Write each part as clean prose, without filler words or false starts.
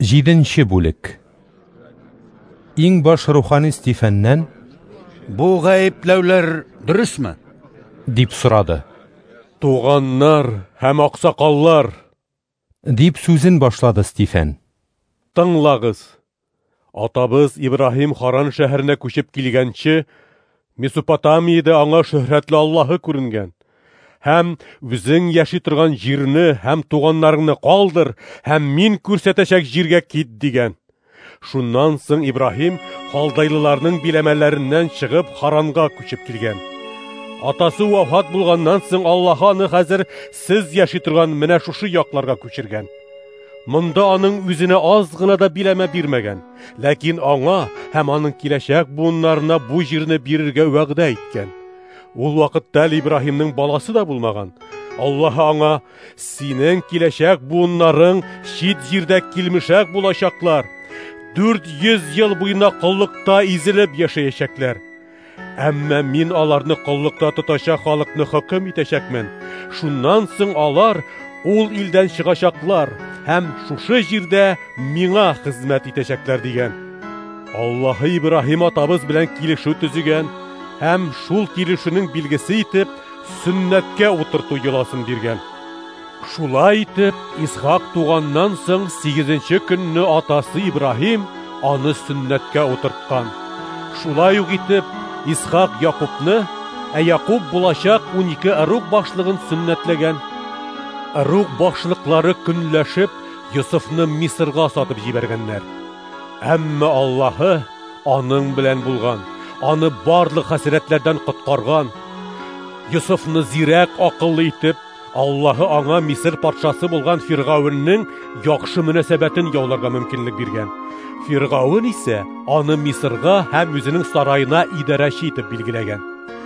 7-нче бүлек. Иң баш рухани Стефаннан «Бу гаепләүләр дөресме?» дип сорады. «Туганнар һәм аксакаллар, Дип сүзен башлады Стефан. тыңлагыз. Атабыз Ибраһим Харан шәһәренә күчеп килгәнче, Месопотамиядә аңа шөһрәтле Аллаһы күренгән. Һәм үзең яши торган җирне һәм туганнарыңны калдыр, һәм мин күрсәтәчәк җиргә кит дигән. Шуннан соң Ибраһим халдайлыларның биләмәләреннән чыгып Харанга күчеп килгән. Атасы вафат булганнан соң Аллаһ аны хәзер сез яши торган менә шушы якларга күчергән. Монда аның үзенә аз гына да биләмә бирмәгән, ләкин аңа һәм аның киләчәк буыннарына бу җирне бирергә вәгъдә иткән. Ул вакытта Ибраһимның баласы да булмаган. Аллаһ аңа: "Синең киләчәк буыннарың чит җирдә килмешәк булачаклар. 400 ел буена коллыкта изелеп яшәячәкләр. Әмма мин аларны коллыкта тотачак халыкны хөкем итәчәкмен. Шуннан соң алар ул илдән чыгачаклар һәм шушы җирдә миңа хезмәт итәчәкләр" дигән. Аллаһы Ибраһим атабыз белән килешү төзегән һәм шул килешүнең билгесе итеп сөннәткә утырту йоласын биргән. Шулай итеп, Исхак туганнан соң 8-нче көнне атасы Ибраһим аны сөннәткә утырткан. Шулай ук итеп, Исхак Якубны, Якуб булачак 12 ырук башлыгын сөннәтләгән. Ырук башлыклары көнләшеп Йосыфны Мисырга сатып җибәргәннәр. Әмма Аллаһы аның белән булган, аны барлык хәсрәтләрдән коткарган. Йосыфны зирәк акыллы итеп, Аллаһы аңа Мисыр патшасы булган Фиргавенның яхшы мөнәсәбәтен яуларга мөмкинлек биргән. Фиргавен исә аны Мисырга һәм үзенең сараена идарәче итеп билгеләгән.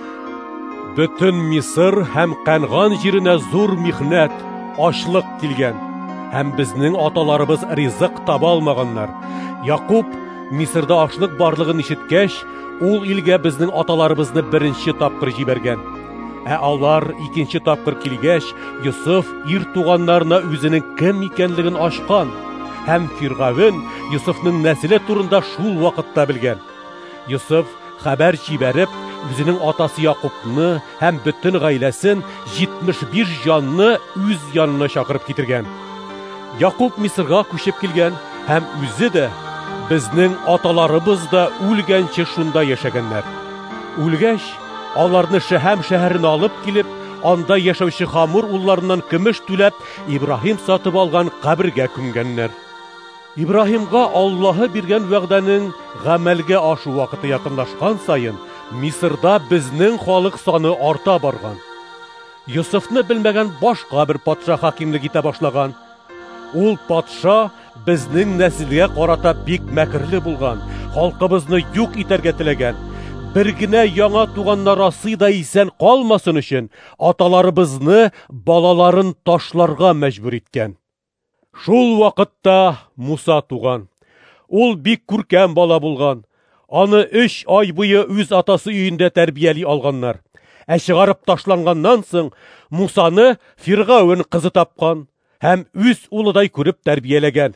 Бөтен Мисыр һәм Канган җиренә зур михнәт, ачлык килгән. Һәм безнең аталарыбыз ризык таба алмаганнар. Якуб Мисырда ачлык барлыгын ишеткәч, ул илгә безнең аталарыбызны беренче тапкыр җибәргән. Алар икенче тапкыр килгәч, Йосыф ир туганнарына үзенең кем икәнлеген ачкан. Һәм Фиргавен Йосыфның нәселе турында шул вакытта белгән. Йосыф хәбәр җибәреп, үзенең атасы Якубны һәм бөтен гаиләсен 75 җанны үз янына чакырып китергән. Якуб Мисырга күчеп килгән һәм үзе дә, безнең аталарыбыз да үлгәнче шунда яшәгәннәр. Үлгәч, аларны Шәһәм шәһәренә алып килеп, анда яшәүче Хамур улларыннан көмеш түләп, Ибраһим сатып алган кабергә күмгәннәр. Ибраһимга Аллаһы биргән вәгъдәнең гамәлгә ашу вакыты якынлашкан сайын, Мисырда безнең халык саны арта барган. Йосыфны белмәгән башка бер патша хакимлек итә башлаган. Ул патша безнең нәселгә карата бик мәкерле булган, халкыбызны юк итәргә теләгән. Бер генә яңа туганнар асыйда исән калмасын өчен аталарыбызны балаларын ташларга мәҗбүр иткән. Шул вакытта Муса туган. Ул бик күркәм бала булган. Аны 3 ай буе үз атасы өендә тәрбияли алганнар. Чыгарып ташланганнан соң Мусаны Фиргавен кызы тапкан һәм үз улыдай күреп тәрбияләгән.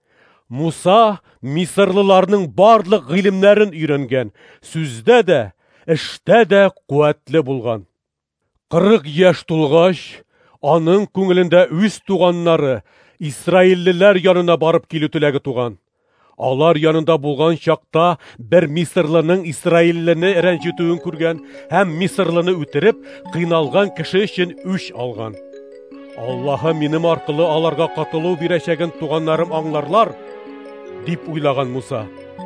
Муса Мисырлыларның барлык гыйлемнәрен өйрәнгән, сүздә дә, эштә дә куәтле булган. 40 яшь тулгач, аның күңелендә үз туганнары, Исраиллеләр янына барып килү теләге туган. Алар янында булган чакта бер Мисырлының Исраиллене рәнҗетүен күргән һәм Мисырлыны үтереп, кыйналган кеше өчен үч алган. Аллаһы минем аркылы аларга катылу бирәчәген туганнарым аңларлар, дип уйлаган Муса.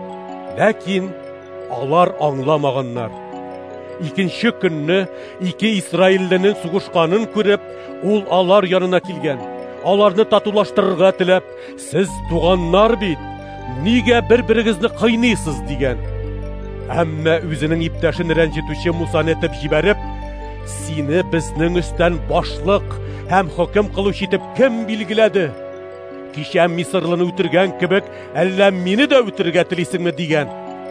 Ләкин алар аңламаганнар. Икенче көнне 2 Исраилленең сугышканын күреп, ул алар янына килгән. Аларны татулаштырырга теләп, "Сез туганнар бит, нигә бер-берегезне кыйныйсыз?" дигән. Әмма үзенең иптәшен рәнҗетүче Мусаны этеп җибәреп, "Сине безнең өстән башлык һәм хөкем кылучы итеп кем билгеләде? Кичә Мисырлыны үтергән кебек, әллә мине дә үтергә телисеңме?" дигән.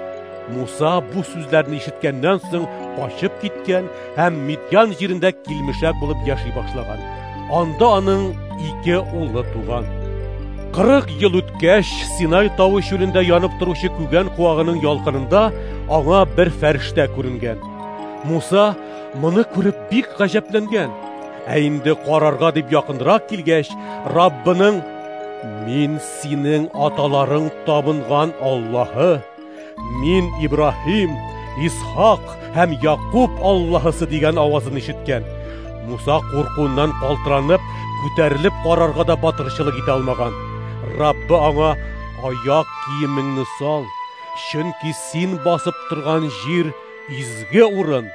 Муса бу сүзләрне ишеткәннән соң качып киткән һәм Мидьян җирендә килмешәк булып яши башлаган. Анда аның 2 улы туган. 40 ел үткәч, Синай тауы чүлендә янып торучы күгән куагының ялкынында аңа бер фәрештә күренгән. Муса моны күреп бик гаҗәпләнгән. Ә инде карарга дип якынрак килгәч, Раббының: "Мин синең аталарың табынган Аллаһы, мин Ибраһим, Исхак һәм Якуб Аллаһысы" дигән авазын ишеткән. Муса куркуыннан калтыранып, күтәрелеп карарга да батырчылык итә алмаган. Раббы аңа: "Аяк киемеңне сал, чөнки син басып торган җир изге урын.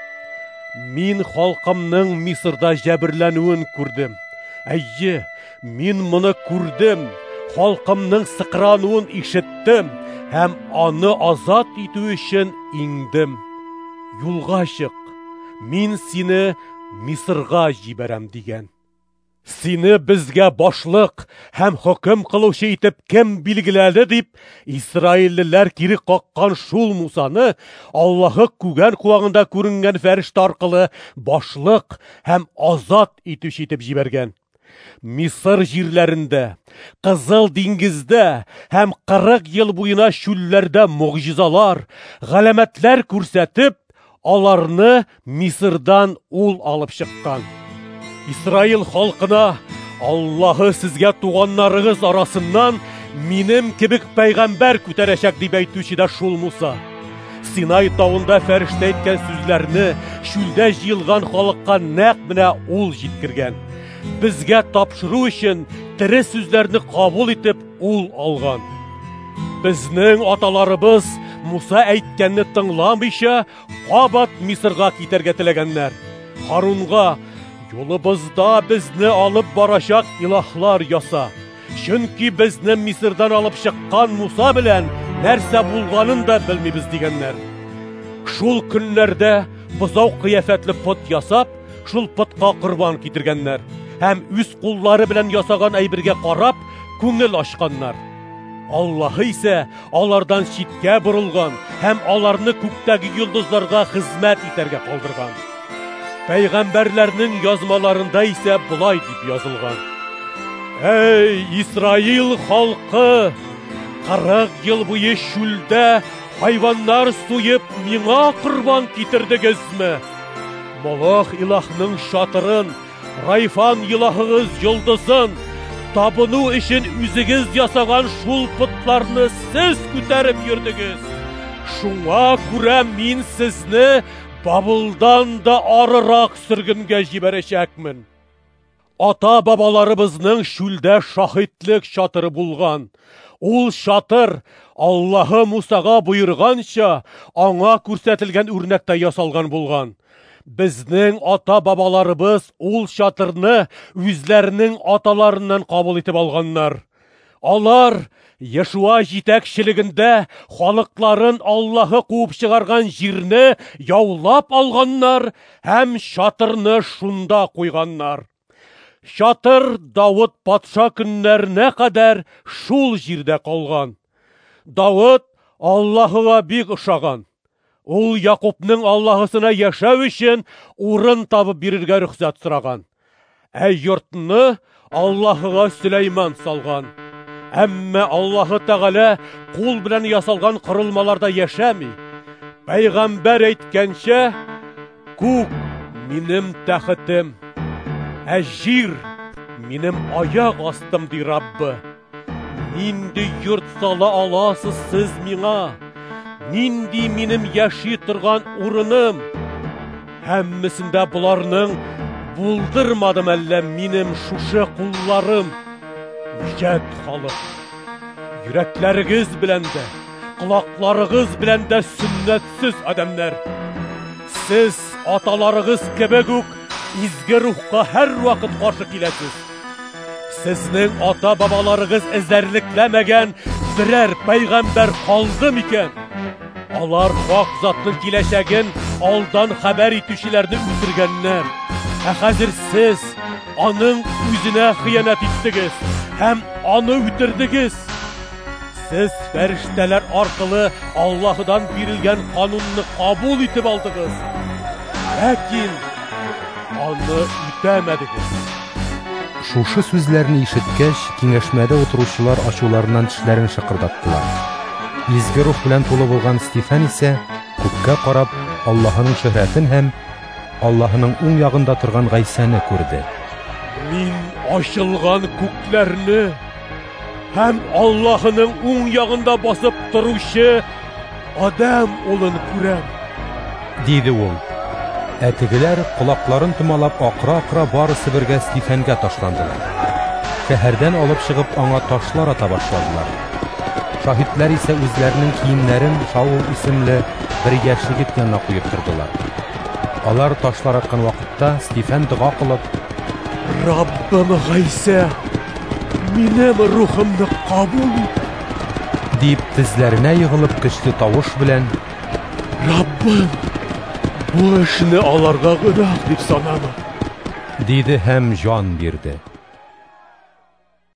Мин халкымның Мисырда җәберләнүен күрдем. Әйе, мин моны күрдем, халкымның сыкрануын ишеттем һәм аны азат итү өчен иңдем. Юлга чык, мин сине Мисырга җибәрәм" дигән. Сине безгә башлык һәм хөкем кылучы итеп кем билгеләде дип, Исраиллеләр кире каккан шул Мусаны Аллаһы күгән куагында күренгән фәрештә аркылы башлык һәм азат итүче итеп җибәргән. Мисыр җирләрендә, Кызыл диңгездә һәм 40 ел буена чүлләрдә мөгъҗизалар, галәмәтләр күрсәтеп, аларны Мисырдан ул алып чыккан. Исраил халкына: "Аллаһы сезгә туганнарыгыз арасыннан минем кебек пәйгамбәр күтәрәчәк" дип әйтүче дә шул Муса. Синай тауында фәрештә әйткән сүзләрне чүлдә җыелган халыкка нәкъ менә ул җиткергән. Безгә тапшыру өчен тере сүзләрне кабул итеп ул алган. Безнең аталарыбыз Муса әйткәнне тыңламыйча, кабат Мисырга китәргә теләгәннәр. Харунга: "Юлыбызда безне алып барачак илаһлар яса. Чөнки безне Мисырдан алып чыккан Муса белән нәрсә булганын да белмибез" дигәннәр. Шул көннәрдә бозау кыяфәтле пот ясап, шул потка корбан китергәннәр һәм үз куллары белән ясаган әйбергә карап күңел ачканнар. Аллаһы исә алардан читкә борылган һәм аларны күктәге йолдызларга хезмәт итәргә калдырган. Пәйгамбәрләрнең язмаларында исә булай дип язылган: "Эй, Исраил халкы, 40 ел буе чүлдә хайваннар суеп миңа корбан китердегезме? Молох илаһның шатырын, Райфан илаһыгыз йолдызын, табыну өчен үзегез ясаган шул путларны сез күтәреп йөрдегез. Шуңа күрә мин сезне Бабылдан да арырак сөргөнгә җибәрәчәкмен. Ата-бабаларыбызның чүлдә шаһитлек чатыры булган. Ул чатыр Аллаһы Мусага буйырганча аңа күрсәтелгән үрнәктә ясалган булган. Безнең ата-бабаларыбыз ул чатырны үзләренең аталарыннан кабул итеп алганнар. Алар Яшуа җитәкчелегендә халыкларын Аллаһы куып чыгарган җирне яулап алганнар һәм чатырны шунда куйганнар. Чатыр Давыд патша көннәренә кадәр шул җирдә калган. Давыд Аллаһыга бик ошаган. Ул Якубның Аллаһысына яшәү өчен урын табып бирергә рөхсәт сораган. Ә йортны Аллаһыга Сөләйман салган. Әмма Аллаһы Тәгалә кул белән ясалган корылмаларда яшәми. Пәйгамбәр әйткәнчә: "Күк минем тәхетем, ә җир минем аяк астым" ди Раббы. Нинди йорт сала аласыз сез миңа? Нинди минем яши торган урыным? Һәммәсендә буларның булдырмадым әллә минем шушы кулларым? Үҗәт халык, йөрәкләрегез белән дә, колакларыгыз белән дә сөннәтсез адәмнәр. Сез аталарыгыз кебек үк изге рухка һәр вакыт каршы киләсез. Сезнең ата-бабаларыгыз эзәрлекләмәгән берәр пәйгамбәр калды микән? Алар хак затның киләчәген алдан хәбәр итүчеләрне үтергәннәр. Ә хәзер сез аның үзенә хыянат иттегез һәм аны үтердегез. Сез фәрештәләр аркылы Аллаһыдан бирелгән канунны кабул итеп алдыгыз. Ләкин аны үтәмәдегез. Шушы сүзләрне ишеткәч, киңәшмәдә утыручылар ачуларыннан тешләрен шыкырдаттылар. Изге рух белән тулы булган Стефан исә күккә карап, Аллаһының шөһрәтен һәм Аллаһының уң ягында торган Гайсаны күрде. Мин ачылган күкләрне һәм Аллаһының уң ягында басып торучы Адам улын күрәм, диде ул. Тегеләр колакларын томалап акыра-акыра барысы бергә Стефанга ташландылар. Шәһәрдән алып чыгып аңа ташлар ата башладылар. Шаһитләр исә үзләренең киемнәрен Шаул исемле бер яшь егет янына куеп тордылар. Алар ташлар аткан вакытта Стефан дуга кылып: Раббым Гайса, минем рухымны кабул ит, дип тезләренә егылып көчле тавыш белән: Раббым, бу эшне аларга гөнаһ дип санама, диде һәм җан бирде.